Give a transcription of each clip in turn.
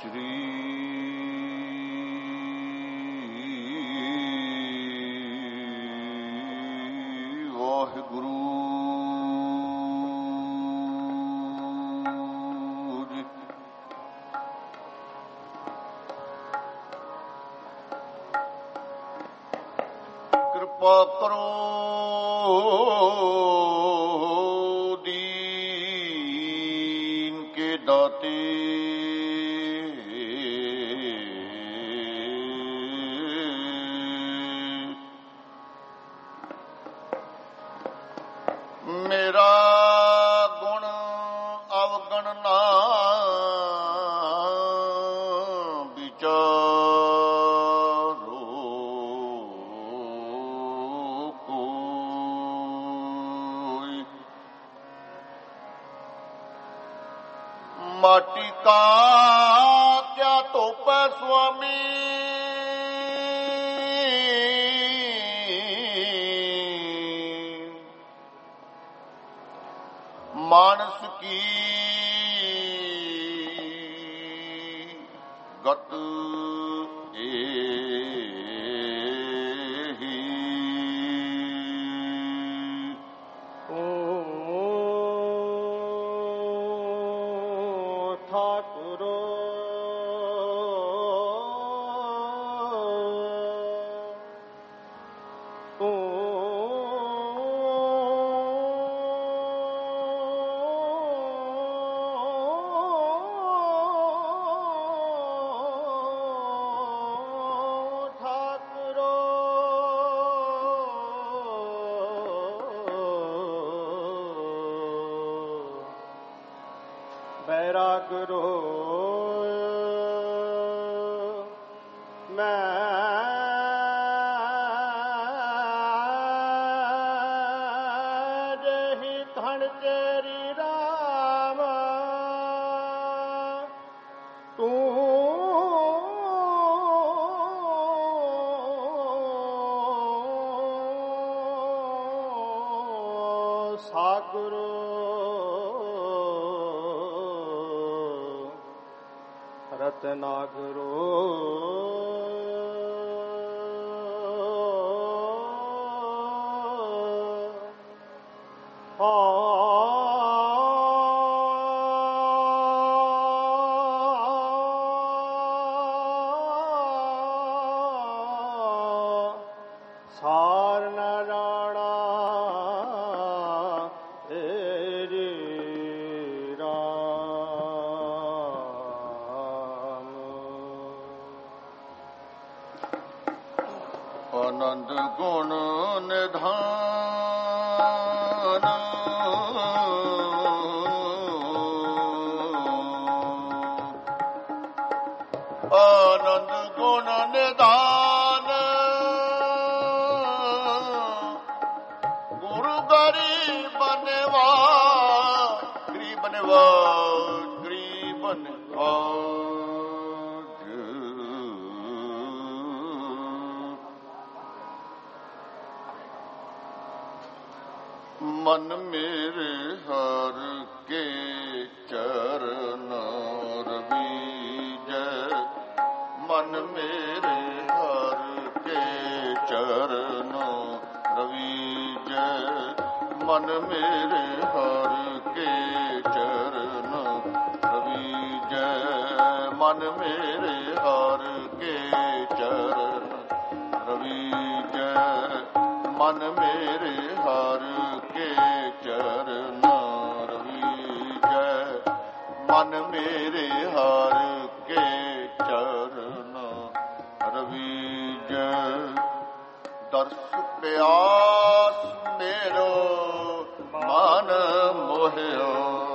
ਕਿਰਪਾ ਕਰੋ ਦੀਨ ਕੇ ਦਾਤੇ ਮੇਰਾ ਗੁਣ ਅਵਗਣ ਨਾ ਮਾਟੀ ਕਾ ਕਿਆ ਧੋਪੈ ਸੁਆਮੀ ਮਾਨਸ ਕੀ ਗਤ ਬੈਰਾਗ ਰੋ ਮੈਂ ਜਹੀ ਧਨ ਤੇਰੀ ਰਾਮ ਤੂੰ ਸਾਗਰ ਰਤਨਾਗਰੋ ਸਾਰ ਨਾਰਾਣਾ ਆਨੰਦ ਗੁਣ ਨਿਧਾਨ ਆਨੰਦ ਗੁਣ ਨਿਧਾਨ ਗੁਰੂ ਗਰੀਬ ਨਿਵਾ ਗਰੀਬ ਨਿਵਾ ਗਰੀਬ ਨਿਵਾ ਮਨ ਮੇਰੇ ਹਰ ਕੇ ਚਰਨ ਰਵੀਜੈ ਮਨ ਮੇਰੇ ਹਰ ਕੇ ਚਰਨ ਰਵੀਜੈ ਮਨ ਮੇਰੇ ਹਰ ਕੇ ਚਰਨ ਰਵੀਜੈ ਮਨ ਮੇਰੇ ਹਰ ਕੇ ਚਰਨ ਰਵੀਜੈ ਮਨ ਮੇਰੇ ਹਰ ਕੇ ਚਰਨ ਰਵੀਜੈ ਮਨ ਮੇਰੇ ਹਰ ਕੇ ਚਰਨ ਰਵੀਜੈ ਦਰਸ ਪਿਆਸ ਮੇਰੋ ਮਨ ਮੋਹਿਓ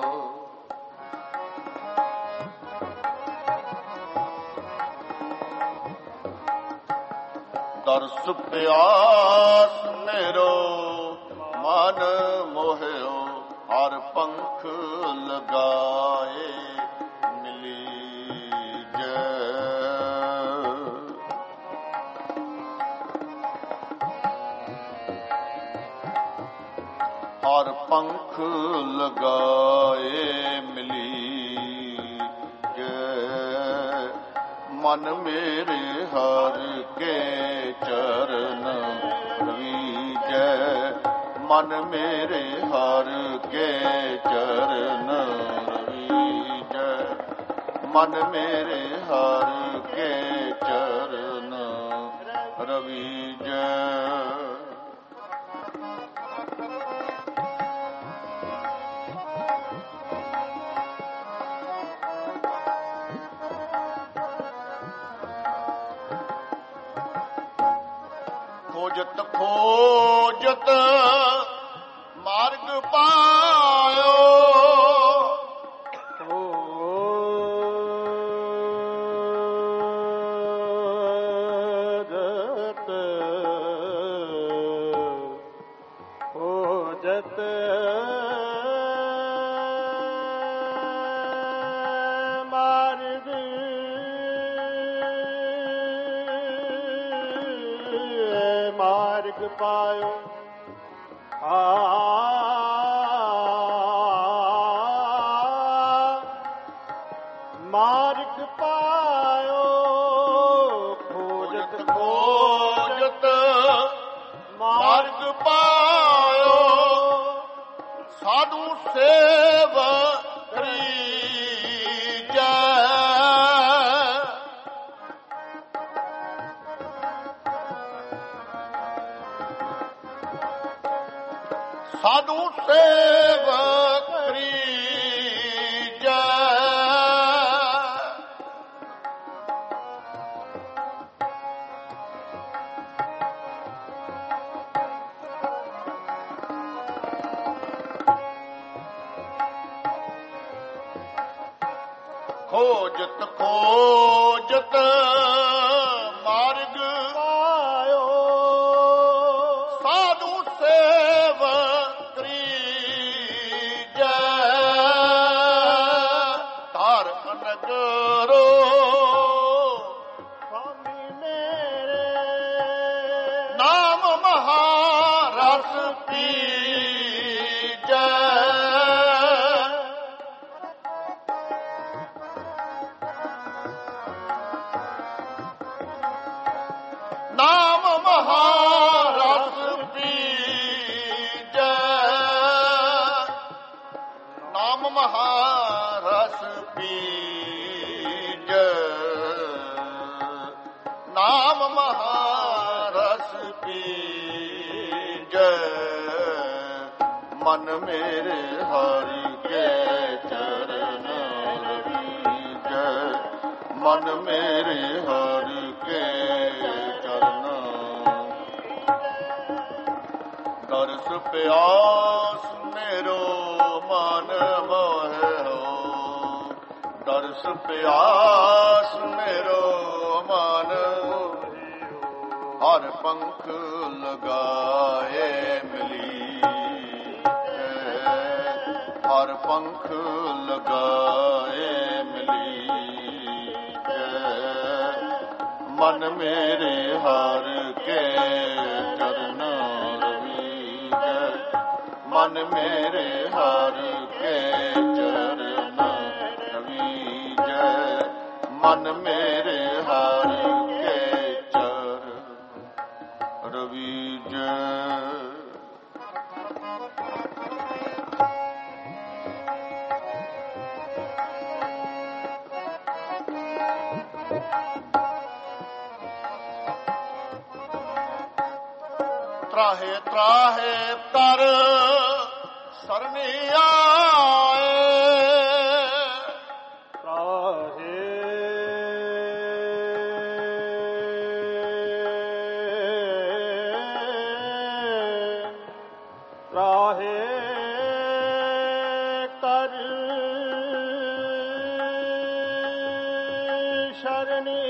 ਦਰਸ ਪਿਆਸ ਮੇਰੋ ਮਨ ਮੋਹਿਓ ਹਰ ਪੰਖ ਲਗਾਏ ਮਿਲੀ ਜੈ ਹਰ ਪੰਖ ਲਗਾਏ ਮਿਲੀ ਜੈ ਮਨ ਮੇਰੇ ਹਰ ਕੇ ਚਰਨ ਰਵੀਜੈ। ਮਨ ਮੇਰੇ ਹਰ ਕੇ ਚਰਨ ਰਵੀਜੈ। ਮਨ ਮੇਰੇ ਹਰ ਕੇ ਚਰਨ ਰਵੀਜੈ। ਖੋਜਤ ਖੋਜਤ ਮਾਰਗ ਪਾਇਓ। ਖੋਜਤ ਮਾਰਗ ਮਾਰਗ ਪਾਇਓ। ਮਾਰਗ ਪਾਇਓ। ਖੋਜਤ ਖੋਜਤ ਮਾਰਗ ਪਾਇਓ। ਸਾਧੂ ਸੇਵ ਕਰੀਜੈ। ਸਾਧੂ ਸੇਵ ਕਰੀਜੈ। ਖੋਜਤ ਖੋਜਤ ਮਾਰਗ ਪਾਇਓ। ਸਾਧੂ ਸੇਵ ਕਰੀਜੈ। ਧਰ ਨਗਰੋ स्वामी मेरे ਨਾਮ ਮਹਾਰਸ ਪੀਜੈ। ਨਾਮ ਮਹਾਰਸ ਪੀਜੈ। ਨਾਮ ਮਹਾਰਸ ਪੀਜੈ। ਨਾਮ ਮਹਾਰਸ ਪੀਜੈ। ਮਨ ਮੇਰੇ ਹਰਿ ਕੇ ਚਰਨ ਰਵੀਜੈ। ਮਨ ਮੇਰੇ ਹਰਿ ਕੇ ਚਰਨ। ਦਰਸ ਪਿਆਸ ਮੇਰੋ ਮਨ ਮੋਹਿਓ। ਦਰਸ ਪਿਆਸ ਮੇਰੋ ਮਨ ਹਰ ਪੰਖ ਲਗਾਏ ਮਿਲੀ। ਹਰ ਪੰਖ ਲਗਾਏ ਮਿਲੀ। ਮਨ ਮੇਰੇ ਹਰ ਕੇ ਚਰਨ ਰਵੀਜੈ। ਮਨ ਮੇਰੇ ਹਰ ਕੇ ਚਰਨ ਰਵੀਜੈ। ਮਨ ਮੇਰੇ ਹਰ ਕੇ ਚਰਨ ਰਵੀਜੈ। ਤਰਾਹੇ ਤਰਾਹੇ ਤਰ ਸਰਨੀ ਆਏ। त्राहे त्राहे कर शरणी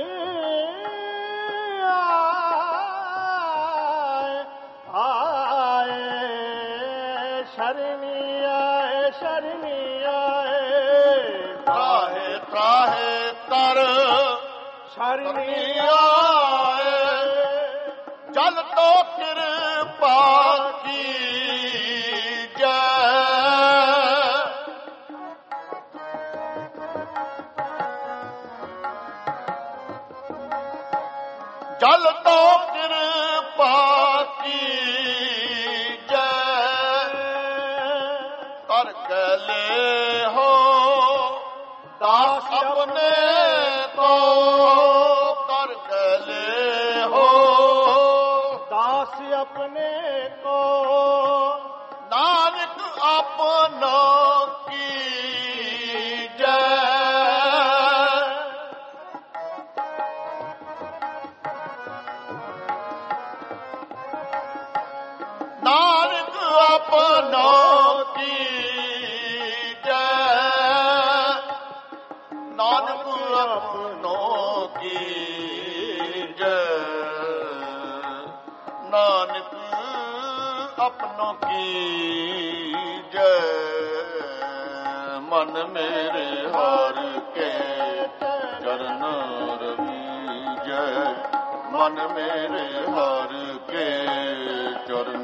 आए शरणी आए शरणी आए ਤਰਾਹੇ ਤਰਾਹੇ ਤਰ शरणी ਆਏ। ਜਲ ਤੋਂ ਕਿਰਪਾ ਕੀਜੈ। ਜਲ ਤੋਂ ਕਿਰਪਾ ਕੀਜੈ ਕਰ ਕੇ ਲੈ ਹੋ ਦਾਸ ਆਪਣੇ ਕੋ ਕਰ ਕੇ ਲੈ ਹੋ ਦਾਸ ਆਪਣੇ ਕੋ ਨਾਨਕ ਆਪਣਾ ਕੀਜੈ ਨਾਨਕ ਆਪਣਾ ਕੀਜੈ ਨਾਨਕ ਆਪਣਾ ਕੀਜੈ ਨਾਨਕ ਆਪਣਾ ਕੀਜੈ ਮਨ ਮੇਰੇ ਹਰਿ ਕੇ ਚਰਨ ਰਵੀਜੈ ਮਨ ਮੇਰੇ ਹਰਿ ਕੇ ਚਰਨ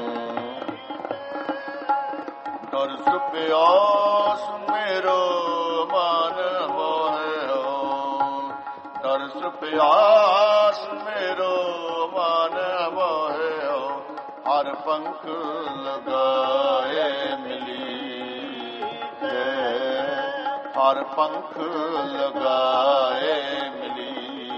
ਦਰਸ ਪਿਆਸ ਮੇਰੋ ਮਨ ਮੋਹਿਓ ਦਰਸ ਪਿਆਸ ਮੇਰੋ ਮਨ ਮੋਹਿਓ ਹਰ ਪੰਖ ਲਗਾਏ ਮਿਲੀ ਜੈ ਹਰ ਪੰਖ ਲਗਾਏ ਮਿਲੀ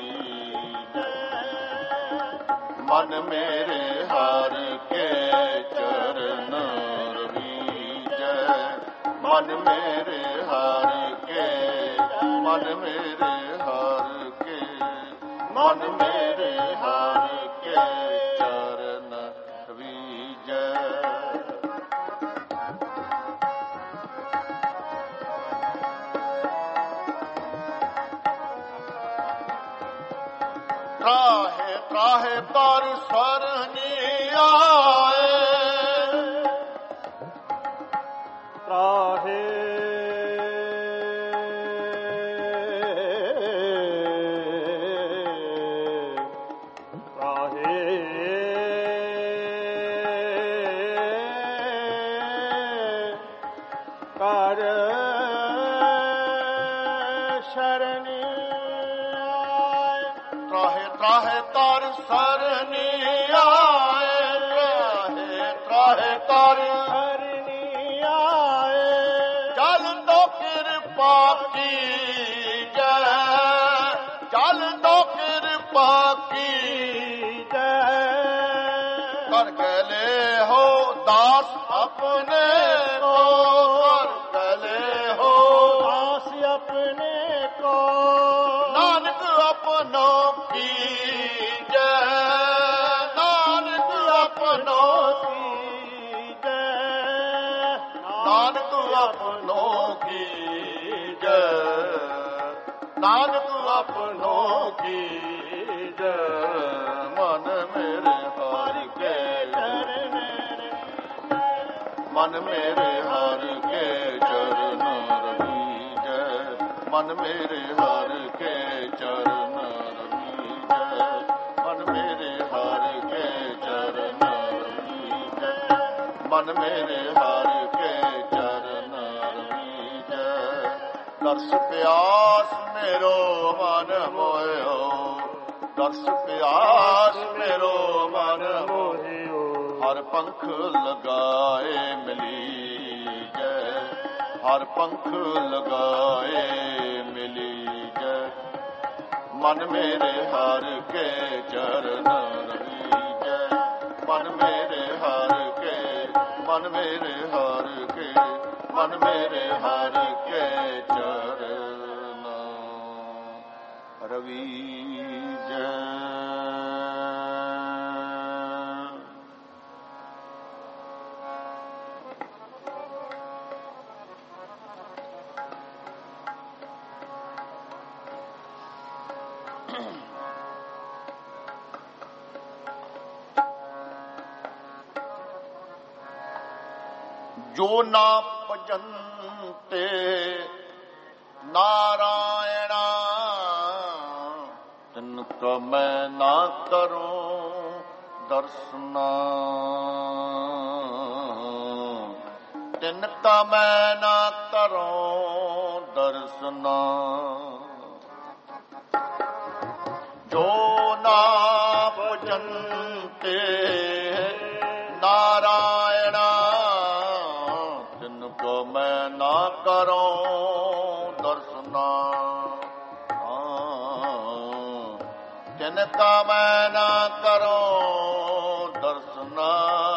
ਮਨ ਮੇਰੇ ਹਰ ਕੇ ਚਰਨ ਰਵੀਜੈ ਮਨ ਮੇਰੇ ਹਰ ਕੇ ਮਨ ਮੇਰੇ ਹਰ ਕੇ ਮਨ ਮੇਰੇ ਹਰ ਕੇ ਚਰਨ ਰਵੀਜੈ ਤਰਾਹੇ ਤਰਾਹੇ ਪਰ ਸਰਨੀ ਆਏ ਤਰਾਹੇ ਤਰਾਹੇ ਕਰ ਸ਼ਰਨੀ ਤਰਾਹੇ ਤਰਾਹੇ ਤਰ ਸਰਨੀ ਆਏ ਤਰਾਹੇ ਤਰਾਹੇ ਤਰ ਸਰਨੀ ਆਏ ਜਲ ਤੋਂ ਕਿਰਪਾ ਕੀਜੈ ਜਲ ਤੋਂ ਕਿਰਪਾ ਕੀਜੈ ਕਰ ਕੇ ਲੈ ਹੋ ਦਾਸ ਆਪਣੇ ਕੋ ਕਰ ਕੇ ਲੈ ਹੋ ਦਾਸ ਆਪਣੇ ਕੋ ਨਾਨਕ ਆਪਣਾ ਕੀਜੈ ਨਾਨਕ ਆਪਣਾ ਕੀਜੈ ਨਾਨਕ ਆਪਣਾ ਕੀਜੈ ਨਾਨਕ ਆਪਣਾ ਕੀਜੈ ਮਨ ਮੇਰੇ ਹਰਿ ਕੇ ਮਨ ਮੇਰੇ ਹਰਿ ਕੇ ਚਰਨ ਰਵੀਜੈ ਮਨ ਮੇਰੇ ਹਰਿ ਕੇ ਚਰਨ ਰਵੀਜੈ ਮਨ ਮੇਰੇ ਹਰਿ ਕੇ ਚਰਨ ਰਵੀਜੈ ਮਨ ਮੇਰੇ ਹਰਿ ਕੇ ਚਰਨ ਰਵੀਜੈ ਦਰਸ ਪਿਆਸ ਮੇਰੋ ਮਨ ਮੋਹਿਓ ਦਰਸ ਪਿਆਸ ਮੇਰੋ ਮਨ ਮੋਹਿਓ ਹਰ ਪੰਖ ਲਗਾਏ ਮਿਲੀ ਜੈ ਹਰ ਪੰਖ ਲਗਾਏ ਮਿਲੀ ਜੈ ਮਨ ਮੇਰੇ ਹਰ ਕੇ ਚਰਨ ਰਵੀਜੈ ਮਨ ਮੇਰੇ ਹਰ ਕੇ ਮਨ ਮੇਰੇ ਹਰ ਕੇ ਮਨ ਮੇਰੇ ਹਰ ਕੇ ਚਰਨ ਰਵੀਜੈ ਜੋ ਨਾ ਭਜੰਤੇ ਨਾਰਾਇਣਾ ਤਿਨ ਕਾ ਮੈਂ ਨਾ ਕਰੂੰ ਦਰਸ਼ਨਾ ਤਿਨ ਕਾ ਮੈਂ ਨਾ ਕਰੂੰ ਦਰਸ਼ਨਾ ਜੋ ਨਾ ਭਜੰਤੇ ਨਾਰਾਇਣਾ ਤਿਨ ਕੋ ਮੈਂ ਨਾ ਕਰੋ ਦਰਸ਼ਨਾ ਤਿਨ ਕਾ ਮੈਂ ਨਾ ਕਰੋ ਦਰਸ਼ਨਾ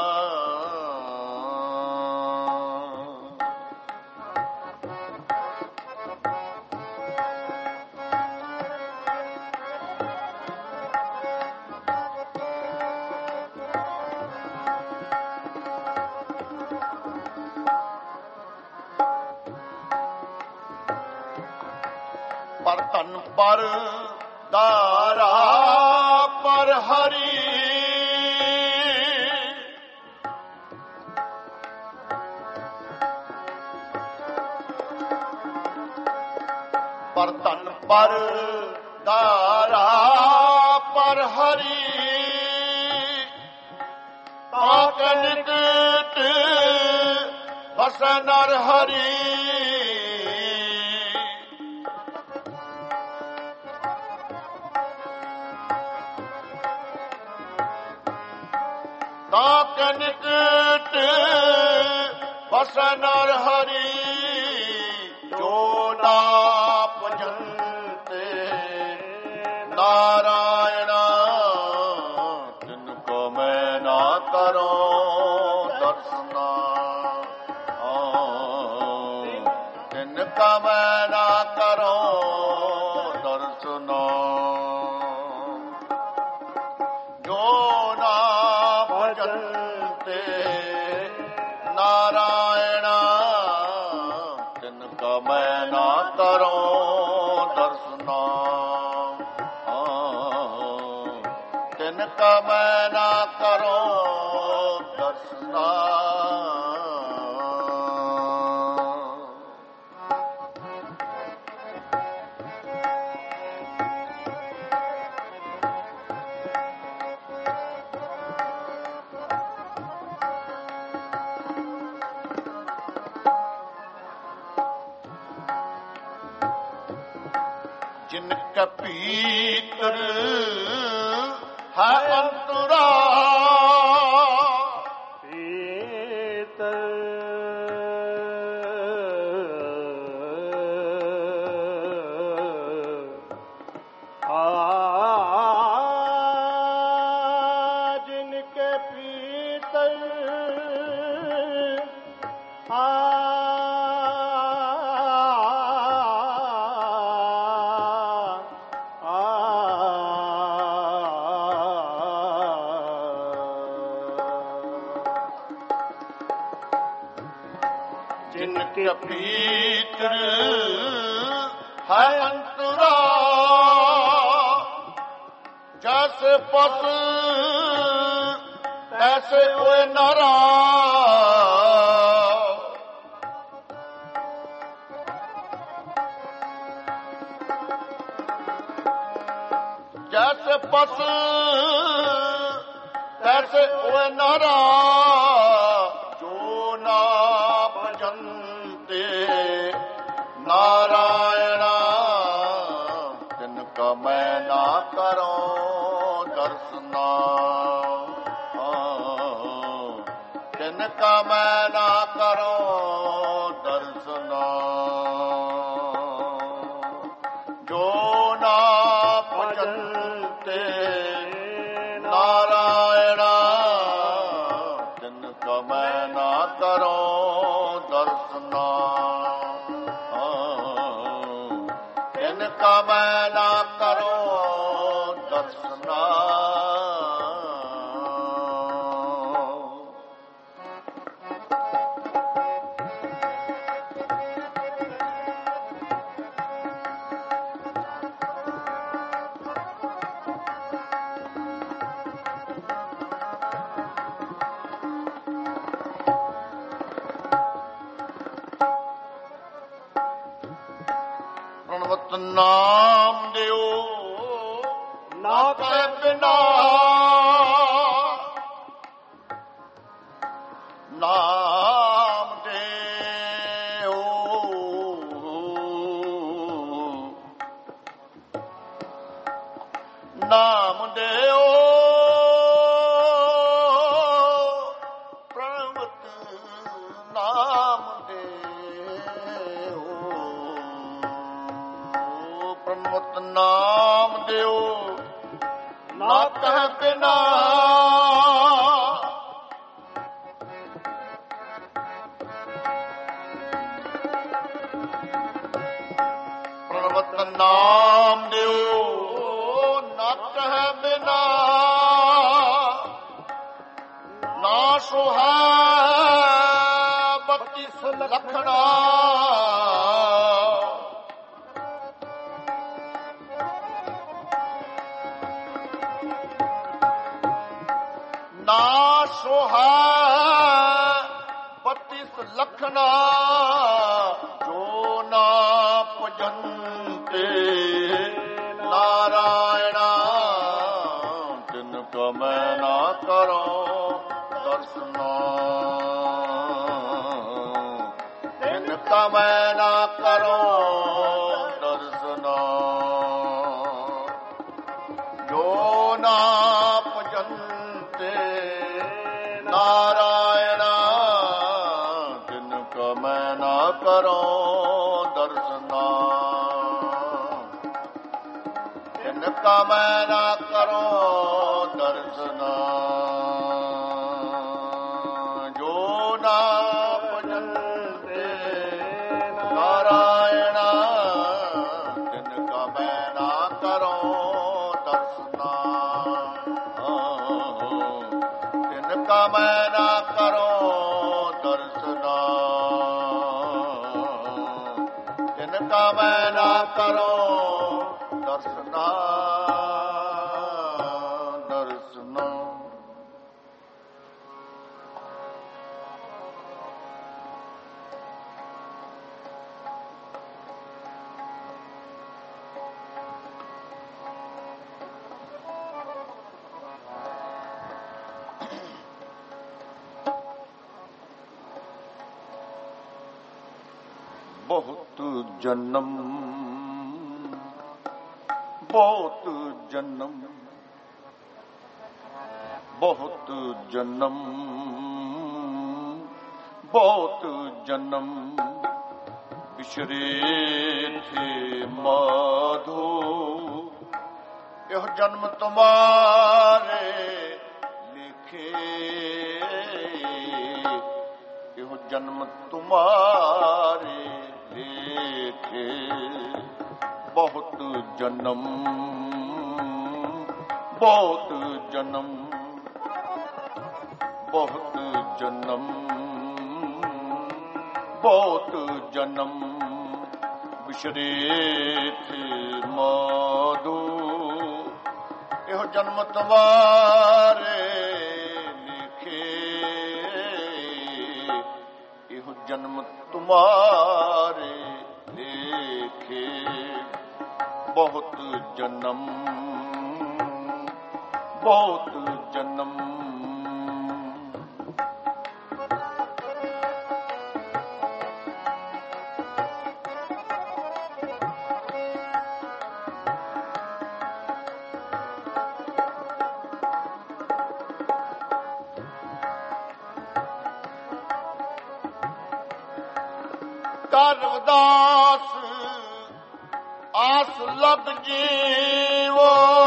ਪਰ ਧਨ ਪਰ ਦਾਰਾ ਪਰ ਹਰੀ ਪਰ ਧਨ ਪਰ ਦਾਰਾ ਪਰ ਹਰੀ ਤਾਕ ਨਿਕਟ ਬਸ ਨਰ ਹਰੀ ਤਾਕ ਨਿਕਟ ਬਸ ਨਰ ਹਰੀ ਜੋ ਨਾ ਭਜੰਤੇ ਨਾਰਾਇਣਾ ਤਿਨ ਕੋ ਮੈਂ ਨਾ ਕਰੋ ਦਰਸ਼ਨਾ ਤਿਨ ਕਾ ਮੈਂ ਨਾ ਕਰੋ ਦਰਸ਼ਨਾ ਜੋ ਨਾ ਭਜੰਤੇ ਨਾਰਾਇਣਾ ਤਿਨ ਕਾ ਮੈਂ ਨਾ ਕਰੋ ਦਰਸ਼ਨਾ ਤਿਨ ਕਾ ਮੈਂ ਨਾ ਕਰੋ ਦਰਸ਼ਨਾ ਜਿਨ ਕਾ ਭੀਤਰ ਹੈ ਅੰਤਰਾ ਜਿਨ ਕੇ ਭੀਤਰ ਜਿਨ ਕੇ ਭੀਤਰ ਹੈ ਅੰਤਰਾ ਜੈਸੇ ਪਸ ਤੈਸੇ ਹੋਏ ਨਰਾ ਜੈਸੇ ਪਸ ਤੈਸੇ ਹੋਏ ਨਰਾ ਜੋ ਨਾ ਭਜੰਤੇ ਨਾਰਾਇਣਾ ਤਿਨ ਕਾ ਮੈਂ ਨਾ ਕਰੋ ਦਰਸ਼ਨਾ ਤਿਨ ਕਾ ਮੈਂ ਨਾ ਕਰੋ ਦਰਸ਼ਨਾ ਜੋ ਨਾ ਭਜੰਤੇ ਨਾਰਾਇਣਾ ਤਿਨ ਕਾ ਮੈਂ ਨਾ ਕਰੋ ਦਰਸ਼ਨਾ ਤਿਨ ਕਾ ਮੈਂ ਨਾ ਕਰੋ ਦਰਸ਼ਨਾ ਪ੍ਰਣਵਤ ਨਾਮ ਦਿਓ ਨਾ ਕੈ ਬਿਨਾ ਨਾਮ ਦਿਓ ਨਾਮ ਦਿਓ ਪ੍ਰਣਵਤ ਨਾਮ ਦਿਓ ਨਾ ਕਹਿ ਬਿਨਾ ਪ੍ਰਣਵਤ ਨਾਮ ਦਿਓ ਨਾ ਕਹਿ ਬਿਨਾ ਨਾ ਸੁਹਾ ਬਤੀਸ ਲਖਣਾ ਨਾ ਸੁਹਾ ਬਤੀਸ ਲਖਣਾ ਜੋ ਨਾ ਭਜੰਤੇ ਨਾਰਾਇਣਾ ਤਿਨ ਕਾ ਮੈਂ ਨਾ ਕਰੋ ਦਰਸ਼ਨਾ ਤਿਨ ਕਾ ਮੈਂ ਨਾ ਕਰੋ ਦਰਸ਼ਨਾ ਜੋ ਨਾ ਭਜੰਤੇ ਨਾਰਾਇਣਾ ਤਿਨ ਕਾ ਮੈਂ ਨਾ ਕਰੋ ਦਰਸ਼ਨਾ ਤਿਨ ਕਾ ਮੈਂ ਨਾ ਕਰੋ ਦਰਸ਼ਨਾ ਜੋ ਨਾ ਭਜੰਤੇ ਨਾਰਾਇਣਾ ਤਿਨ ਕਾ ਮੈਂ ਨਾ ਕਰੋ ਦਰਸ਼ਨਾ ਤਿਨ ਕਾ ਮੈਂ ਨਾ ਕਰੋ ਦਰਸ਼ਨਾ ਤਿਨ ਕਾ ਮੈਂ ਨਾ ਕਰੋ ਦਰਸ਼ਨਾ ਦਰਸ਼ਨਾ ਬਹੁਤ ਜਨਮ ਬਹੁਤ ਜਨਮ ਬਹੁਤ ਜਨਮ ਬਹੁਤ ਜਨਮ ਬਿਸਰੇ ਥੇ ਮਾਧੋ ਇਹ ਜਨਮ ਤੁਮਾਰੇ ਲਿਖੇ ਇਹ ਜਨਮ ਤੁਮਾਰੇ ਲਿਖੇ ਬਹੁਤ ਜਨਮ ਬਹੁਤ ਜਨਮ ਬਹੁਤ ਜਨਮ ਬਹੁਤ ਜਨਮ ਬਿਸਰੇ ਥੇ ਮਾਧੋ ਇਹ ਜਨਮ ਤੁਮਾਰੇ ਲਿਖੇ ਇਹ ਜਨਮ ਤੁਮਾਰੇ ਲਿਖੇ ਬਹੁਤ ਜਨਮ ਬਹੁਤ ਜਨਮ ਰਵਿਦਾਸ ਆਸ ਲਗ ਜੀਵੋ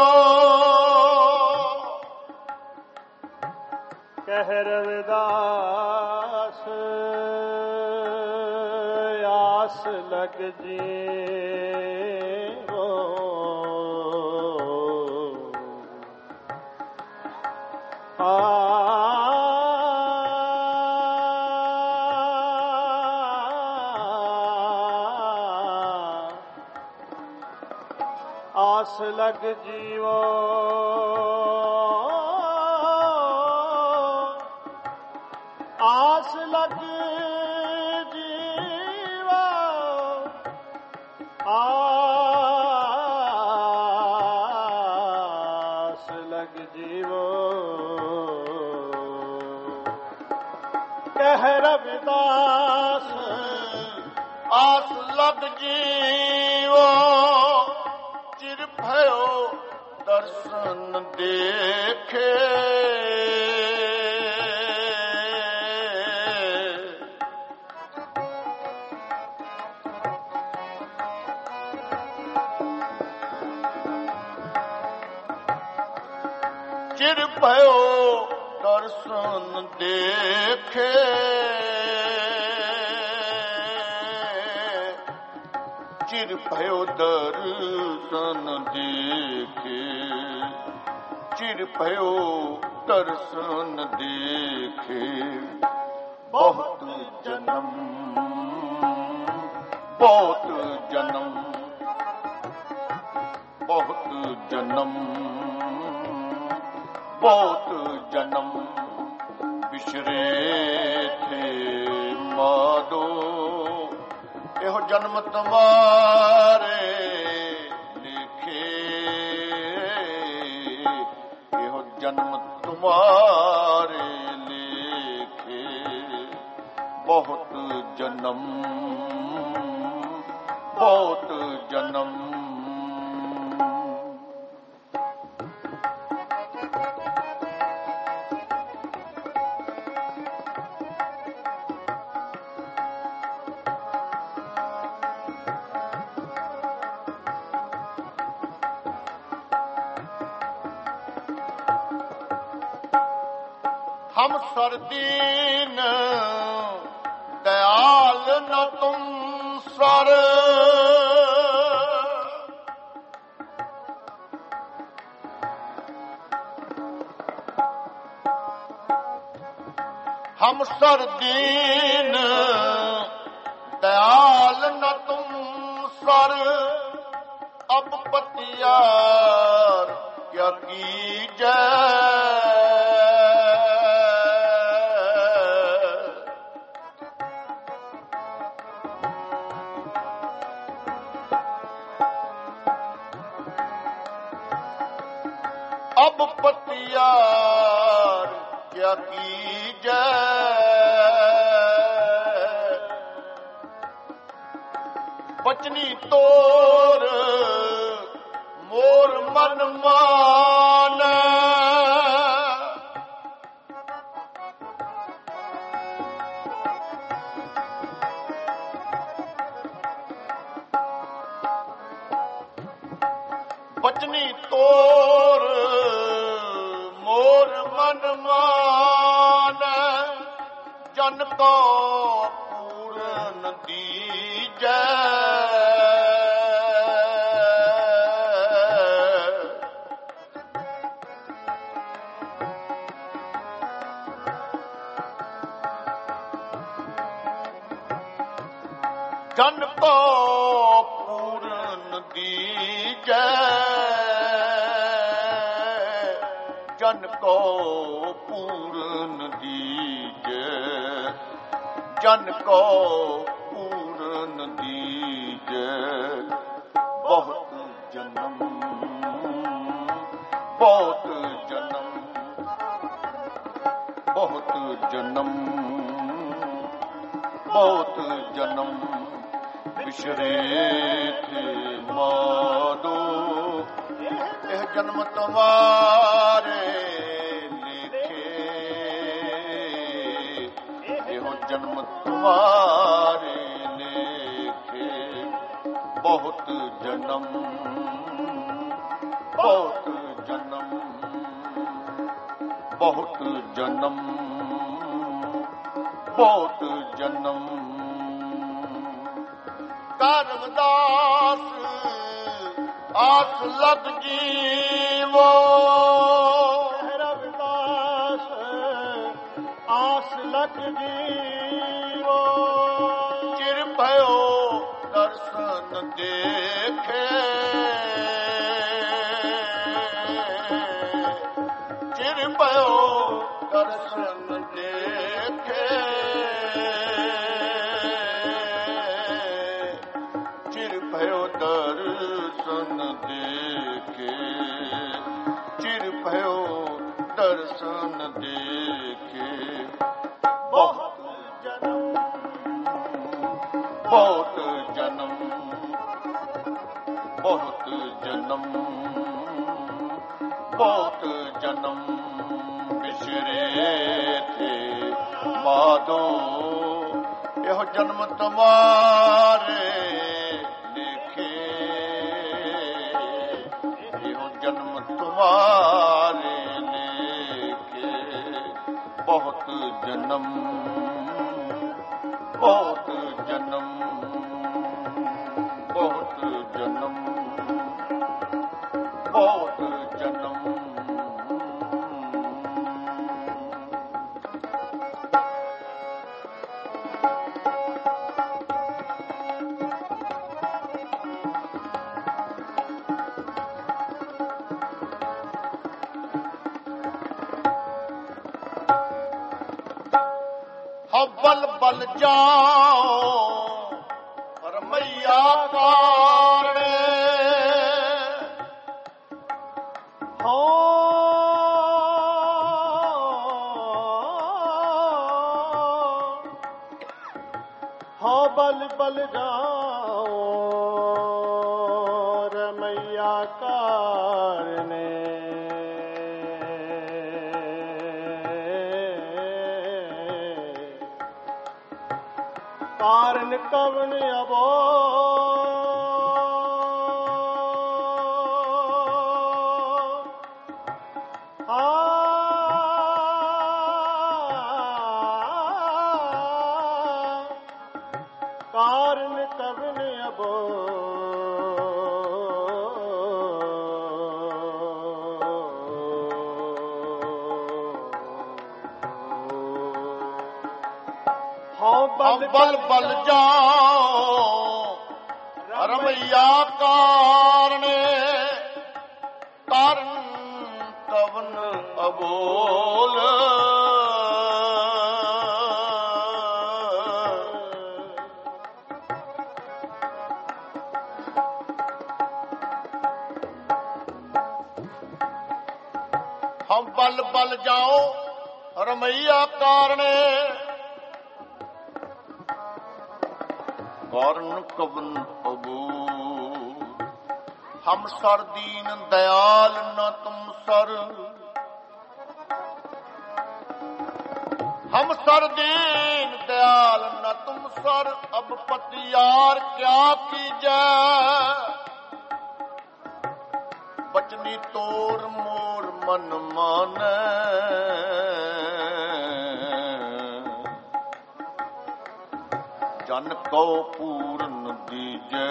ਕਹਿ ਰਵਿਦਾਸ ਆਸ ਲਗ ਜੀਵੋ ਆਸ ਲਗ ਜੀਵੋ ਆਸ ਲਗ ਜੀਵੋ ਆਸ ਲਗ ਜੀਵੋ ਕਹਿ ਰਵਿਦਾਸ ਆਸ ਲਗ ਜੀਵੋ ਚਿਰ ਭਇਓ ਦਰਸ਼ਨ ਦੇਖੇ चिर भयो दर्शन देखे चिर भयो दर्शन देखे चिर भयो दर्शन देखे बहुत जन्म बहुत जन्म बहुत जन्म बहुत जन्म बिछड़े थे मादो एहो जन्म तुम्हारे लिखे एहो जन्म तुम्हारे लिखे बहुत जन्म बहुत जन्म हम सरदीन दयाल न तुम सर हम सरदीन दयाल न तुम सर अब पतियार क्या कीजिए अब पतियार क्या कीजिए बचनी तोर मोर मन मान बचनी तोर मोर मन मान जन को पूरन दीजै जन को पूरन दीजै जन को पूरन दीजै जन को पूरन दीजै बहुत जन्म बहुत जन्म बहुत जन्म बहुत जन्म बिछड़े थे मादो यह जन्म तुम्हारे लिखे यह जन्म तुम्हारे लिखे बहुत जन्म बहुत जन्म बहुत जन्म बहुत जन्म कर्मदास आस लग जीवो रविदास आस लग जीवो चिर भयो दर्शन देखे चिर भयो दर्शन देखे चिर भयो दर्शन देखे चिर भयो दर्शन देखे बहुत जन्म बहुत जन्म बहुत जन्म बहुत जन्म बिछड़े थे मादो यह जन्म तुम्हारे लिखे यह जन्म तुम्हारे लिखे ਬਹੁਤ ਜਨਮ ਬਹੁਤ ਜਨਮ ਬਹੁਤ ਜਨਮ ਬਹੁਤ ਜਨਮ ਬਲ ਬਲ ਜਾਓ ਰਮਈਆ ਕਾਰਣੇ ਹੋ ਬਲ ਬਲ ਜਾਓ ਰਮਈਆ ਕਾਰਣੇ ਕਾਰਨ ਕਵਨ ਅਬੋ ਕਾਰਨ ਕਵਨ ਅਬੋ ਬਲ ਬਲ ਜਾਓ ਰਮਈਆ ਕਾਰਣੇ ਕਾਰਨ ਕਵਨ ਅਬੋਲ ਹਮ ਬਲ ਬਲ ਜਾਓ ਰਮਈਆ ਕਾਰਣੇ ਕਾਰਨ ਕਵਨ ਅਬੋਲ ਹਮ ਸਰ ਦੀਨ ਦਇਆਲ ਨ ਤੁਮ ਸਰ ਹਮ ਸਰ ਦੀਨ ਦਇਆਲ ਨ ਤੁਮ ਸਰ ਅਬ ਪਤਿਆਰ ਕਿਆ ਕੀਜੈ ਬਚਨੀ ਤੋਰ ਮੋਰ ਮਨ ਮਾਨੈ ਜਨ ਕੋ ਪੂਰਨ ਦੀਜੈ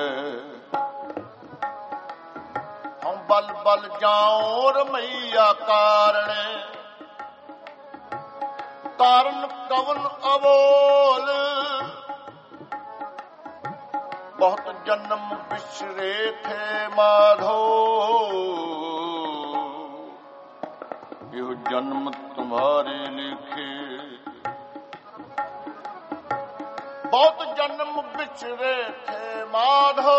ਹਮ ਬਲ ਬਲ ਜਾਓ ਰਮਈਆ ਕਾਰਣੇ ਕਾਰਨ ਕਵਨ ਅਬੋਲ ਬਹੁਤ ਜਨਮ ਬਿਸਰੇ ਥੇ ਮਾਧੋ ਇਹੋ ਜਨਮ ਤੁਮਾਰੇ ਲਿਖੇ ਬਹੁਤ ਜਨਮ ਬਿਛੜੇ ਥੇ ਮਾਧੋ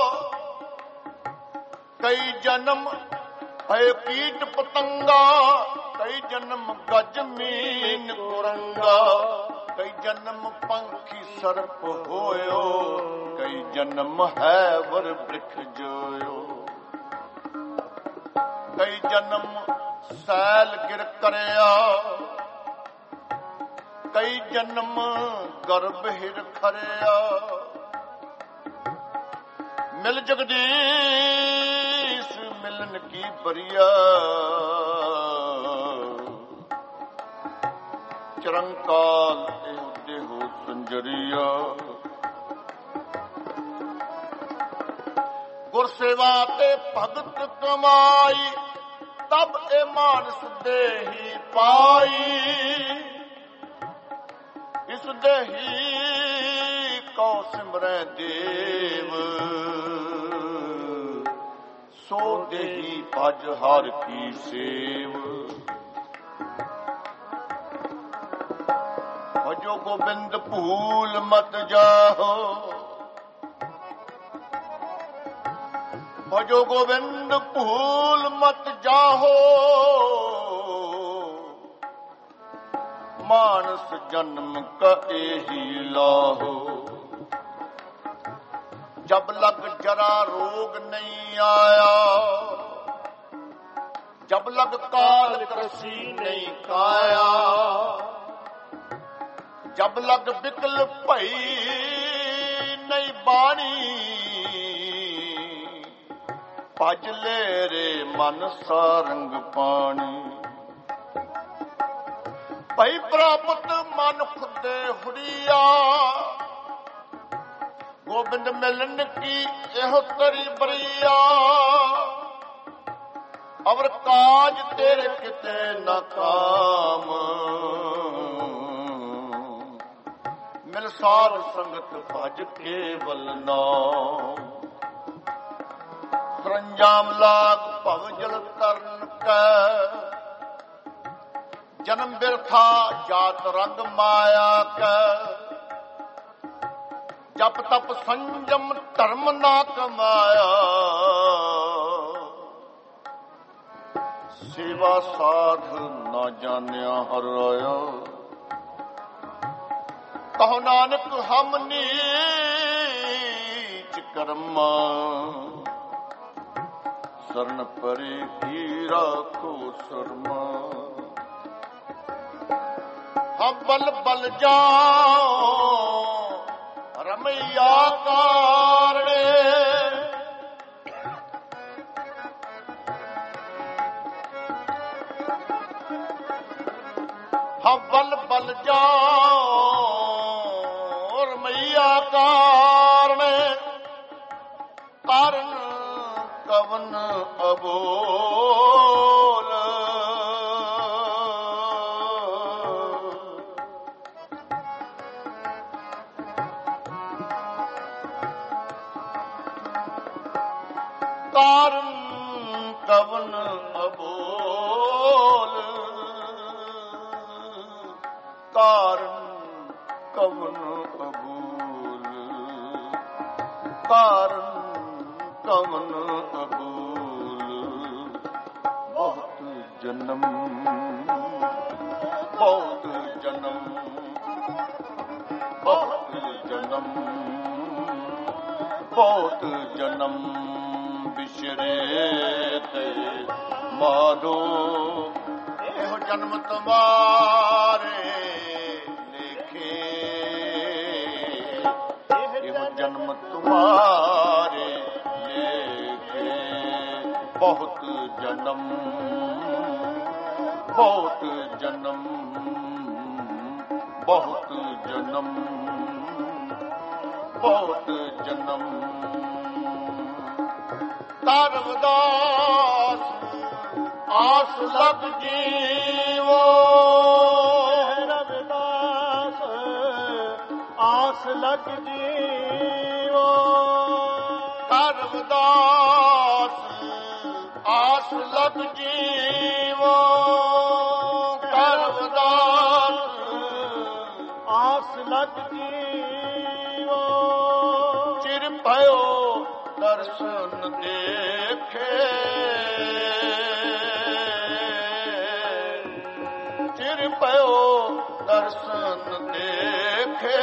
ਕਈ ਜਨਮ ਭਏ ਕੀਟ ਪਤੰਗਾ ਕਈ ਜਨਮ ਗਜ ਮੀਨ ਕੁਰੰਗਾ ਕਈ ਜਨਮ ਪੰਖੀ ਸਰਪ ਹੋਇਓ ਕਈ ਜਨਮ ਹੈ ਵਰ ਬ੍ਰਿਖ ਜੋਇਓ ਕਈ ਜਨਮ ਸੈਲ ਗਿਰ ਕਰਿਆ ਕਈ ਜਨਮ ਗਰਭ ਹਿਰ ਖਰਿਆ ਮਿਲ ਜਗਦੀਸ਼ ਮਿਲਨ ਕੀ ਬਰੀਆ ਚਰੰਕਾਲ ਇਹੋ ਦੇਹੋ ਸੰਜਰੀਆ ਗੁਰ ਸੇਵਾ ਤੇ ਭਗਤ ਕਮਾਈ ਤਬ ਇਹ ਮਾਨਸ ਦੇਹੀ ਪਾਈ ਇਸ ਦੇਹੀ ਕੋ ਸਿਮਰੈ ਦੇਵ ਸੋ ਦੇਹੀ ਭਜ ਹਰ ਕੀ ਸੇਵ ਭਜੋ ਗੋਬਿੰਦ ਭੂਲ ਮਤ ਜਾਹੋ ਭਜੋ ਗੋਬਿੰਦ ਭੂਲ ਮਤ ਜਾਹੋ ਮਾਨਸ ਜਨਮ ਕਾ ਇਹੀ ਲਾਹੋ ਜਬ ਲਗ ਜਰਾ ਰੋਗ ਨਹੀਂ ਆਇਆ ਜਬ ਲਗ ਕਾਲ ਕਰਸੀ ਨਹੀਂ ਕਾਇਆ ਜਬ ਲਗ ਬਿਕਲ ਭਈ ਨਹੀਂ ਬਾਣੀ ਭਜ ਲੈ ਰੇ ਮਨ ਸਾਰੰਗ ਪਾਣੀ ਭਈ ਪ੍ਰਾਪਤ ਮਨੁੱਖ ਦੇ ਹੁਰੀਆ ਗੋਬਿੰਦ ਮਿਲਨ ਕੀ ਇਹੋ ਤਰੀ ਬਰੀਆ ਅਵਰ ਕਾਜ ਤੇਰੇ ਕਿਤੇ ਨਾ ਕਾਮ ਮਿਲ ਸਾਧ ਸੰਗਤ ਭਜ ਕੇਵਲ ਨਾਮ ਸਰੰਜਾਮ ਲਾਗ ਭਵ ਜਲ ਤਰਨ ਕੈ ਜਨਮ ਬਿਰਥਾ ਜਾਤ ਰੰਗ ਮਾਇਆ ਕੈ ਜਪ ਤਪ ਸੰਜਮ ਧਰਮ ਨਾ ਕਮਾਇਆ ਸੇਵਾ ਸਾਧ ਨਾ ਜਾਣਿਆ ਹਰ ਰਾਇਆ ਕਹੋ ਨਾਨਕ ਹਮ ਨੀਚ ਕਰਮਾ ਸਰਨ ਪਰੇ ਕੀ ਰਾਖੋ ਸ਼ਰਮਾ ਹਮ ਬਲ ਬਲ ਜਾਓ ਰਮਈਆ ਕਾਰਣੇ ਹਮ ਬਲ ਬਲ ਜਾਓ ਰਮਈਆ ਕਾਰਣੇ ਕਾਰਨ ਕਵਨ ਅਬੋਲ ਕਾਰਨ ਕਵਨ ਅਬੋਲ ਕਾਰਨ ਕਵਨ ਅਬੋਲ ਕਾਰਨ ਕਵਨ ਅਬੋਲ ਬਹੁਤ ਜਨਮ ਬਹੁਤ ਜਨਮ ਬਹੁਤ ਜਨਮ ਬਹੁਤ ਜਨਮ ਬਿਸ਼ਰੇ ਤੇ ਮਾਧੋ ਇਹੋ ਜਨਮ ਤੁਮਾਰੇ ਲੇਖੇ ਇਹੋ ਜਨਮ ਤੁਮਾਰੇ ਲੇਖੇ ਬਹੁਤ ਜਨਮ ਬਹੁਤ ਜਨਮ ਬਹੁਤ ਜਨਮ ਬਹੁਤ ਜਨਮ ਰਵਿਦਾਸ ਆਸ ਲਗ ਜੀਵੋ ਰਵਿਦਾਸ ਆਸ ਲਗ ਜੀਵੋ ਰਵਿਦਾਸ ਆਸ ਲਗ ਜੀਵੋ ਰਵਿਦਾਸ ਆਸ ਲਗ ਜੀਵੋ ਚਿਰ ਭਇਓ ਦਰਸ਼ਨ ਦੇਖੇ ਚਿਰ ਪਇਓ ਦਰਸ਼ਨ ਦੇਖੇ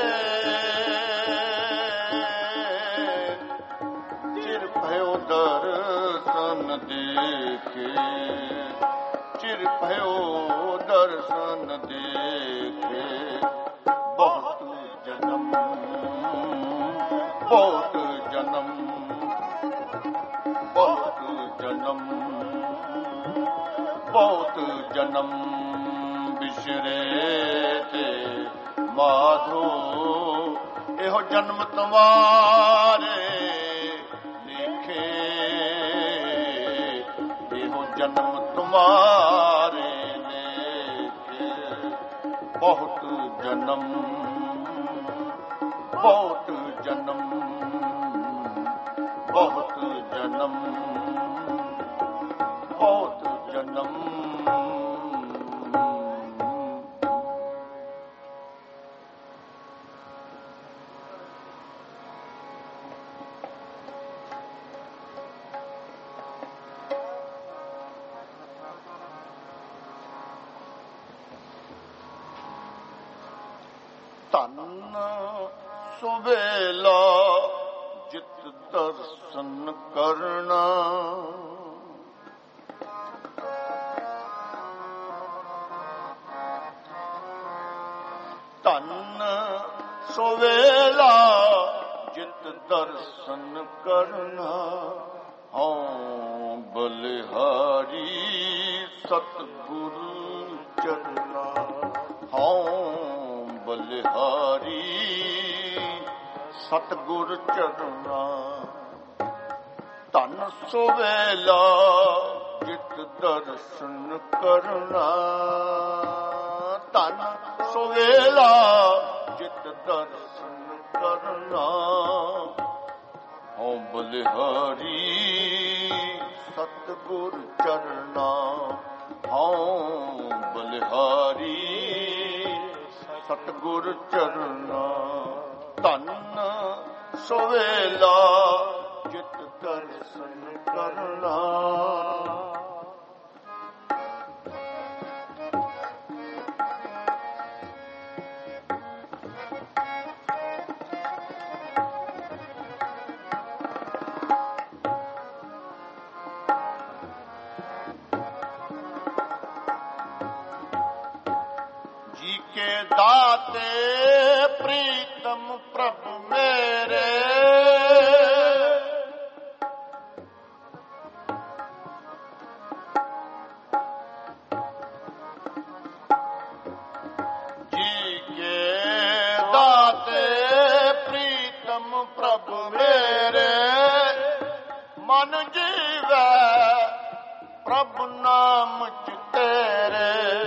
ਚਿਰ ਪਇਓ ਦਰਸ਼ਨ ਦੇਖੇ ਚਿਰ ਪਇਓ ਦਰਸ਼ਨ ਦੇਖੇ ਬਹੁਤ ਜਨਮ ਬਹੁਤ ਜਨਮ ਬਹੁਤ ਜਨਮ ਬਹੁਤ ਜਨਮ ਬਿਸ਼ਰੇ ਤੇ ਮਾਧੋ ਇਹੋ ਜਨਮ ਤੁਮਾਰੇ ਲਿਖੇ ਇਹੋ ਜਨਮ ਤੁਮਾਰੇ ਲਿਖੇ ਬਹੁਤ ਜਨਮ ਬਹੁਤ ਜਨਮ ਬਹੁਤ ਜਨਮ ਬਹੁਤ ਜਨਮ ਧੰਨ ਸੁਵੇਲਾ ਜਿਤ ਦਰਸ਼ਨ ਕਰਨਾ ਧੰਨ ਸੁਵੇਲਾ ਜਿਤ ਦਰਸ਼ਨ ਕਰਨਾ ਹਉ ਬਲਿਹਾਰੀ ਸਤਿਗੁਰ ਚਰਨਾ ਸਤਿਗੁਰ ਚਰਨਾ ਧਨ ਸੋ ਵੇਲਾ ਜਿਤ ਦਰਸ਼ਨ ਕਰਨਾ ਧਨ ਸੋ ਵੇਲਾ ਜਿਤ ਦਰਸ਼ਨ ਕਰਨਾ ਹਉ ਬਲਿਹਾਰੀ ਸਤਿਗੁਰ ਚਰਨਾ ਹਉ ਬਲਿਹਾਰੀ ਸਤਿਗੁਰ ਚਰਨਾ ਧਨ ਸੋ ਵੇਲਾ ਜਿਤ ਦਰਸ਼ਨ ਕਰਨਾ ਜੀ ਕੇ ਦਾਤੇ ਪ੍ਰੀਤਮ ਪ੍ਰਭ ਮੇਰੇ ਪ੍ਰਭ ਮੇਰੇ ਮਨ ਜੀਵੈ ਪ੍ਰਭ ਨਾਮ ਚ ਤੇਰੇ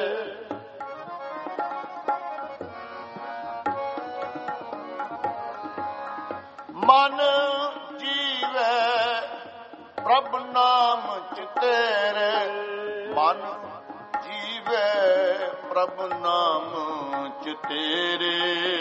ਮਨ ਜੀਵੈ ਪ੍ਰਭ ਨਾਮ ਚ ਤੇਰੇ ਮਨ ਜੀਵੈ ਪ੍ਰਭ ਨਾਮ ਚ ਤੇਰੇ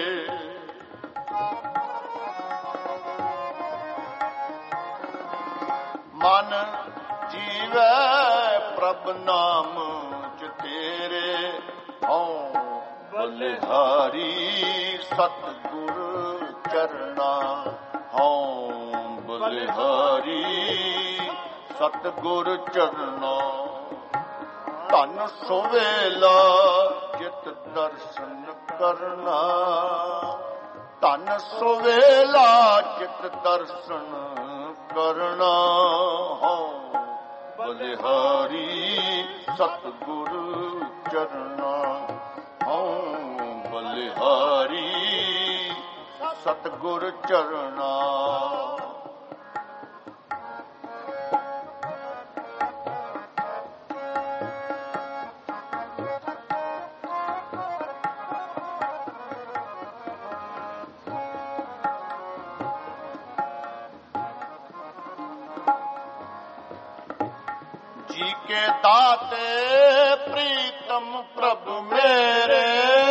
ਮਨ ਜੀਵੈ ਪ੍ਰਭ ਨਾਮ ਚ ਤੇਰੇ ਹਉ ਬਲਿਹਾਰੀ ਸਤਿਗੁਰ ਚਰਨਾ ਹਉ ਬਲਿਹਾਰੀ ਸਤਿਗੁਰ ਚਰਨਾ ਧਨ ਸੋ ਵੇਲਾ ਜਿਤ ਦਰਸ਼ਨ ਕਰਨਾ ਧਨ ਸੋ ਵੇਲਾ ਜਿਤ ਦਰਸ਼ਨ ਕਰਨਾ ਹਉ ਬਲਿਹਾਰੀ ਸਤਿਗੁਰ ਚਰਨਾ ਹਉ ਬਲਿਹਾਰੀ ਸਤਿਗੁਰ ਚਰਨਾ ਜੀ ਕੇ ਦਾਤੇ ਪ੍ਰੀਤਮ ਪ੍ਰਭ ਮੇਰੇ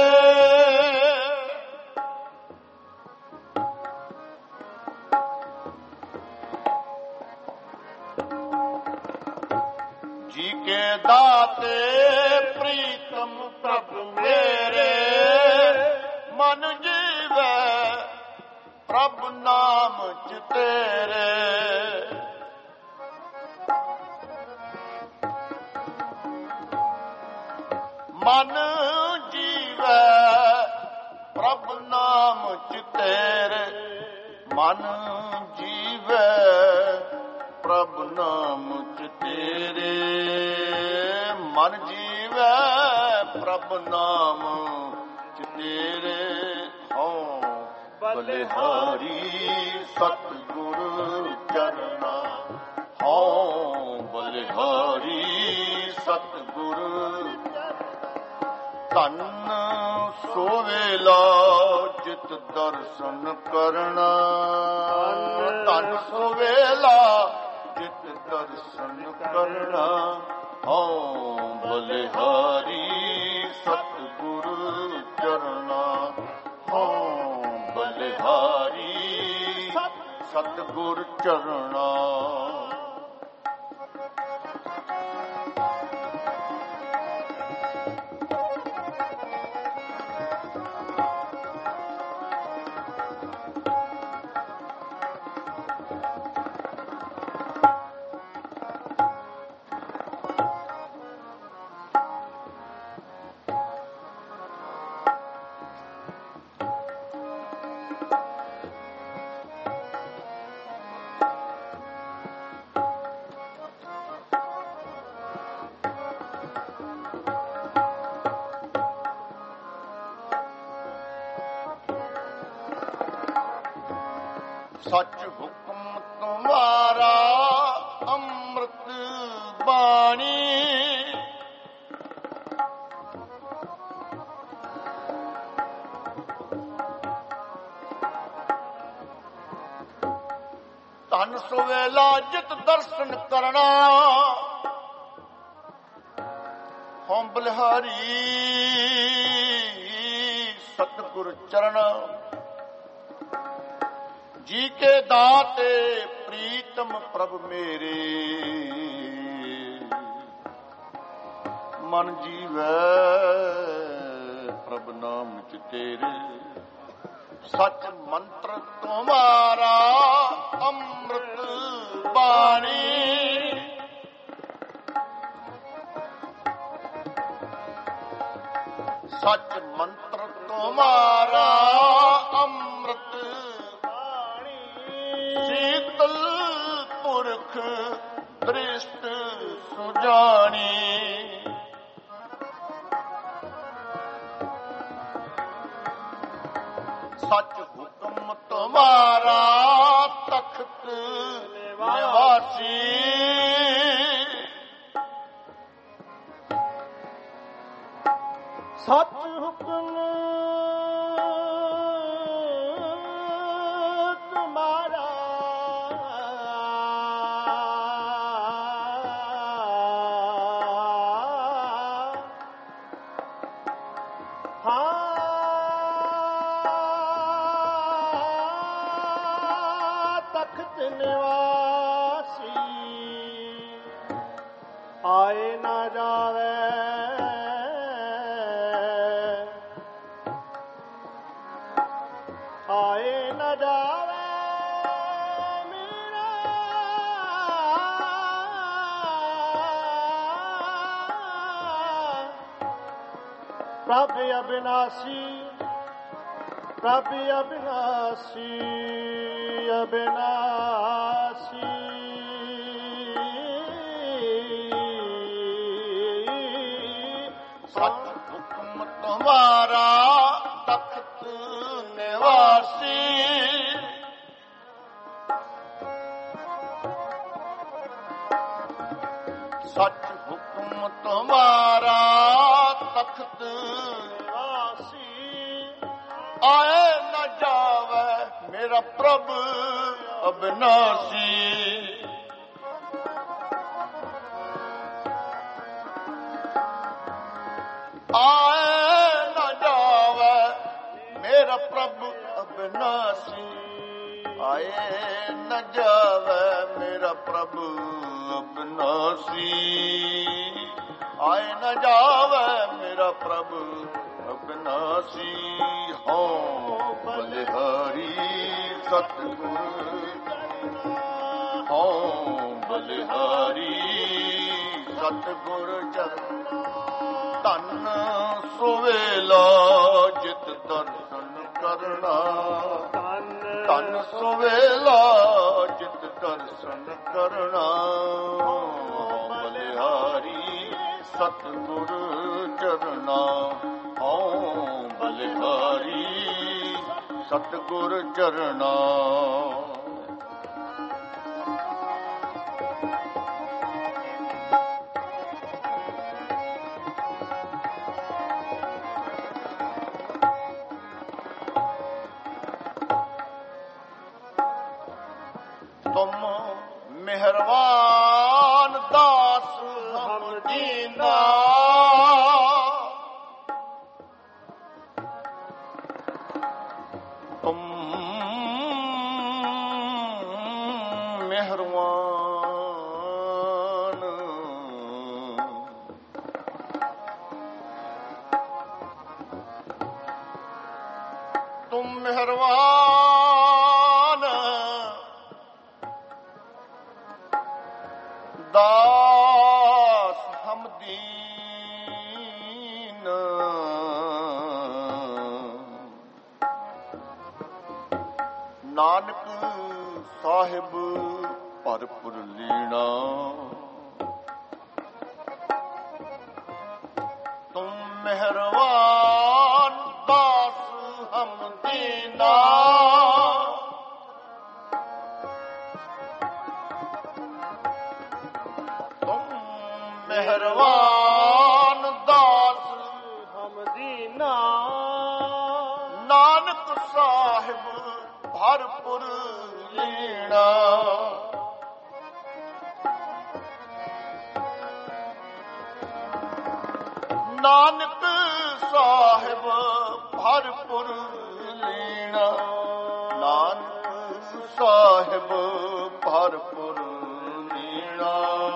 ਜੀ ਕੇ ਦਾਤੇ ਪ੍ਰੀਤਮ ਪ੍ਰਭ ਮੇਰੇ ਮਨ ਜੀਵੈ ਪ੍ਰਭ ਨਾਮ ਚ ਤੇਰੇ ਮਨ ਜੀਵੈ ਪ੍ਰਭ ਨਾਮ ਚ ਤੇਰੇ ਮਨ ਜੀਵੈ ਪ੍ਰਭ ਨਾਮ ਚ ਤੇਰੇ ਮਨ ਜੀਵੈ ਪ੍ਰਭ ਨਾਮ ਚ ਤੇਰੇ ਹਉ ਬਲਿਹਾਰੀ ਸਤਿਗੁਰ ਚਰਨਾ ਹਉ ਬਲਿਹਾਰੀ ਸਤਿਗੁਰ ਧਨ ਸੋ ਵੇਲਾ ਜਿਤ ਦਰਸ਼ਨ ਕਰਨਾ ਧਨ ਸੋ ਵੇਲਾ ਜਿਤ ਦਰਸ਼ਨ ਕਰਨਾ ਹਉ ਬਲਿਹਾਰੀ ਸਤਿਗੁਰ ਚਰਨਾ ਹਉ ਬਲਿਹਾਰੀ ਸਤਿਗੁਰ ਚਰਨਾ ਸੱਚ ਹੁਕਮ ਤੁਮਾਰਾ ਅੰਮ੍ਰਿਤ ਬਾਣੀ। ਧਨ ਸੁਵੇਲਾ ਜਿਤ ਦਰਸ਼ਨ ਕਰਨਾ, ਹਉ ਬਲਿਹਾਰੀ ਸਤਿਗੁਰ ਚਰਨ। ਜੀ ਕੇ ਦਾਤੇ ਪ੍ਰੀਤਮ ਪ੍ਰਭ ਮੇਰੇ, ਮਨ ਜੀਵੈ ਪ੍ਰਭ ਨਾਮ ਚ ਤੇਰੇ। ਸੱਚ ਮੰਤਰ ਤੁਮਾਰਾ ਅੰਮ੍ਰਿਤ ਬਾਣੀ। ਸੱਚ ਮੰਤਰ ਤੁਮਾਰਾ ਅੰਮ੍ਰਿਤ ਬਾਣੀ। ਸੀਤਲ ਪੁਰਖ ਦ੍ਰਿਸ਼ਟ ਸੁਜਾਨੀ। ਸੱਚ ਹੁਕਮ ਤੁਮਾਰਾ ਤਖਤ ਨਿਵਾਸੀ। ਸੱਚ ਹੁਕਮ ਤੁਮਾਰਾ ਤਖਤ ਨਿਵਾਸੀ। ਆਏ ਨਾ ਜਾਵੇ ਆਏ ਨਾ ਜਾਵੇ ਮੇਰਾ ਪ੍ਰਭ ਅਬਿਨਾਸੀ। ਪ੍ਰਭ ਅਬਿਨਾਸੀ ਅਬਿਨਾਸੀ। ਸੱਚ ਹੁਕਮ ਤੁਮਾਰਾ ਤਖਤ ਨਿਵਾਸੀ। ਸੱਚ ਹੁਕਮ ਤੁਮਾਰਾ ਤਖਤ ਨਿਵਾਸੀ। ਆਏ ਨਾ ਜਾਵੇ ਮੇਰਾ ਪ੍ਰਭ ਅਬਿਨਾਸੀ। ਆਏ ਨਾ ਜਾਵੇ ਮੇਰਾ ਪ੍ਰਭ ਅਬਿਨਾਸੀ। ਆਏ ਨਾ ਜਾਵੇ ਮੇਰਾ ਪ੍ਰਭ ਅਬਿਨਾਸੀ। ਆਏ ਨਾ ਜਾਵੇ ਮੇਰਾ ਪ੍ਰਭ ਅਬਿਨਾਸੀ। ਹਉ ਬਲਿਹਾਰੀ ਸਤਿਗੁਰ। ਹਉ ਬਲਿਹਾਰੀ ਸਤਿਗੁਰ ਚਰਨ। ਧਨ ਸੁਵੇਲਾ ਜਿਤ ਦਰਸ਼ਨ ਕਰਨਾ। ਧਨ ਸੁਵੇਲਾ ਜਿਤ ਦਰਸ਼ਨ ਕਰਨਾ। ਬਲਿਹਾਰੀ ਸਤਿਗੁਰ ਚਰਨਾ। ਹਉ ਬਲਿਹਾਰੀ ਸਤਿਗੁਰ ਚਰਨਾ। ਤੁਮ ਮਿਹਰਬਾਨ ਦਾਸ ਹਮ ਦੀਨਾ। ਤੁਮ ਮਿਹਰਬਾਨ ਤੁਮ ਮਿਹਰਬਾਨ ਦਾਸ ਹਮ ਦੀਨ। ਨਾਨਕ ਸਾਹਿਬ ਭਰਪੁਰ ਲੀਣਾ। ਤੁਮ ਮਿਹਰਬਾਨ ਦਾਸ ਹਮ ਦੀਨਾ। ਮਿਹਰਬਾਨ ਦਾਸ ਹਮ ਦੀਨਾ ਨਾਨਕ ਸਾਹਿਬ ਭਰਪੁਰ ਲੀਣਾ ਨਾਨਕ ਸਾਹਿਬ ਭਰਪੁਰ ਲੀਣਾ ਨਾਨਕ ਸਾਹਿਬ ਭਰਪੁਰ ਲੀਣਾ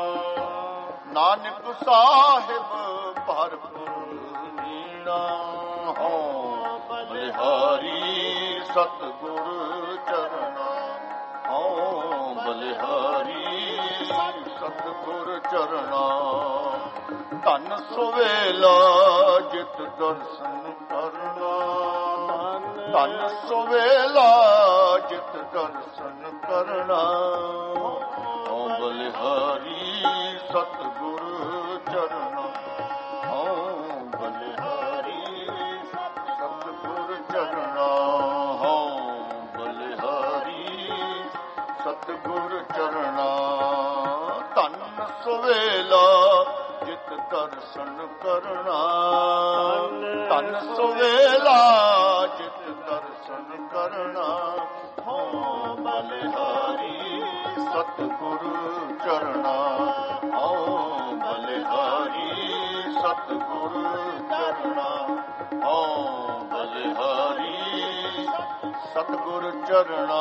ਨਾਨਕ ਸਾਹਿਬ ਭਰਪੁਰ ਲੀਣਾ ਹੋ ਬਲਿਹਾਰੀ ਸਤਿਗੁਰ ਚਰਨਾ ਹੋ ਬਲਿਹਾਰੀ ਸਤਿਗੁਰ ਚਰਨਾ ਧਨ ਸੁਵੇਲਾ ਜਿਤ ਦਰਸ਼ਨ ਕਰਨਾ ਧਨ ਸੁਵੇਲਾ ਜਿਤ ਦਰਸ਼ਨ ਕਰਨਾ ਓ ਬਲਿਹਾਰੀ ਸਤਿਗੁਰ ਚਰਨਾ ਓ ਬਲਿਹਾਰੀ ਸਤਿਗੁਰ ਚਰਨਾ ਹੋ ਬਲਿਹਾਰੀ ਸਤਿਗੁਰ ਚਰਨਾ ਧਨ ਸੁਵੇਲਾ ਜਿਤ ਦਰਸ਼ਨ ਕਰਨਾ ਧਨ ਸੁਵੇਲਾ ਜਿਤ ਦਰਸ਼ਨ ਕਰਨਾ ਹੋ ਬਲਿਹਾਰੀ ਸਤਿਗੁਰ ਚਰਨਾ ਹੋ ਬਲਿਹਾਰੀ ਸਤਿਗੁਰ ਚਰਨਾ ਹੋ ਬਲਿਹਾਰੀ ਸਤਿਗੁਰ ਚਰਨਾ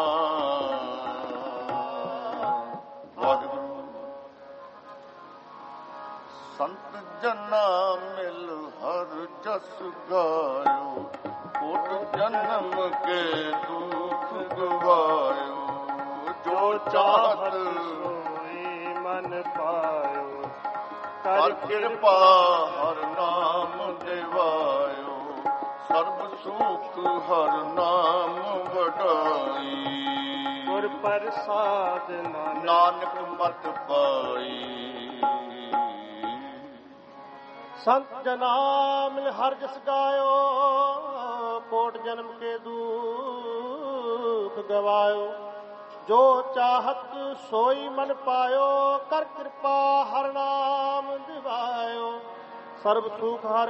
ਵਾਹਿਗੁਰੂ ਸੰਤ ਜਨਾ ਮਿਲ ਹਰ ਜਸ ਗਾਇਓ ਕੋਟ ਜਨਮ ਕੇ ਦੁਖ ਗਵਾਇਓ ਜੋ ਚਾਹਤ ਸੋਈ ਮਨ ਪਾਇਓ ਕਰ ਕਿਰਪਾ ਹਰ ਨਾਮ ਦਿਵਾਇਓ ਸਰਬ ਸੁਖ ਹਰ ਨਾਮ ਵਡਾਈ ਗੁਰ ਪ੍ਰਸਾਦ ਨਾਨਕ ਮਤ ਪਾਈ ਸੰਤ ਜਨਾ ਮਿਲ ਹਰ ਜਸ ਗਾਇਓ ਕੋਟ ਜਨਮ ਕੇ ਦੁਖ ਗਵਾਇਓ ਜੋ ਚਾਹਤ ਸੋਈ ਮਨ ਪਾਇਓ ਕਰ ਕਿਰਪਾ ਹਰ ਨਾਮ ਦਿਵਾਇਓ ਸਰਬ ਸੁਖ ਹਰ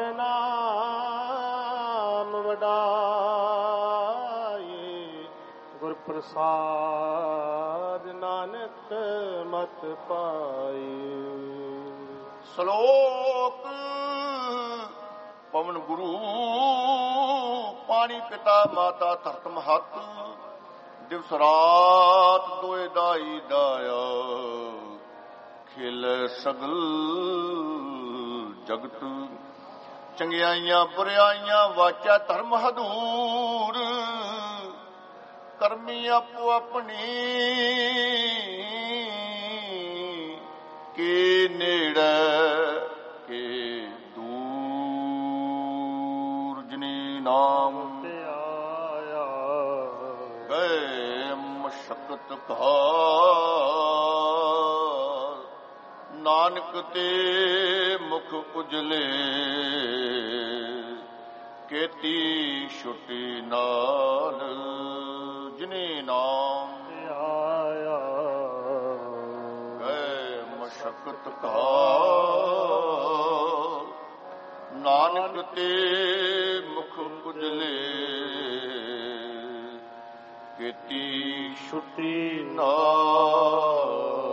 ਨਾਮ ਵਡਾਈ ਗੁਰ ਪ੍ਰਸਾਦ ਨਾਨਕ ਮਤ ਪਾਈ ਸ਼ਲੋਕ ਪਵਨ ਗੁਰੂ ਪਾਣੀ ਪਿਤਾ ਮਾਤਾ ਧਰਤ ਮਹੱਤ ਦਿਵਸ ਰਾਤ ਦੋਏ ਦਾਈ ਦਾਇਆ ਖੇਲ ਸਗਲ ਜਗਤ ਚੰਗਿਆਈਆਂ ਬੁਰਿਆਈਆਂ ਵਾਚਾ ਧਰਮ ਹਦੂਰ ਕਰਮੀ ਆਪੋ ਆਪਣੀ ਕੇ ਨੇੜੇ ਕੇ ਦੂਰ ਜਿਨੀ ਨਾਮ ਤੇ ਆਇਆ ਗਏ ਮਸ਼ਕਤ ਭਾਰ ਨਾਨਕ ਤੇ ਮੁਖ ਉਜਲੇ ਕੀਤੀ ਛੁੱਟੀ ਨਾਲ ਜਿਨੀ ਨਾਮ ਤੇ ਆਇਆ ਮਸ਼ਕਤ ਭਾਰ ਨਾਨਕ ਤੇ ਮੁਖ ਉਜਲੇ ਕੀਤੀ ਛੁੱਟੀ ਨਾਲ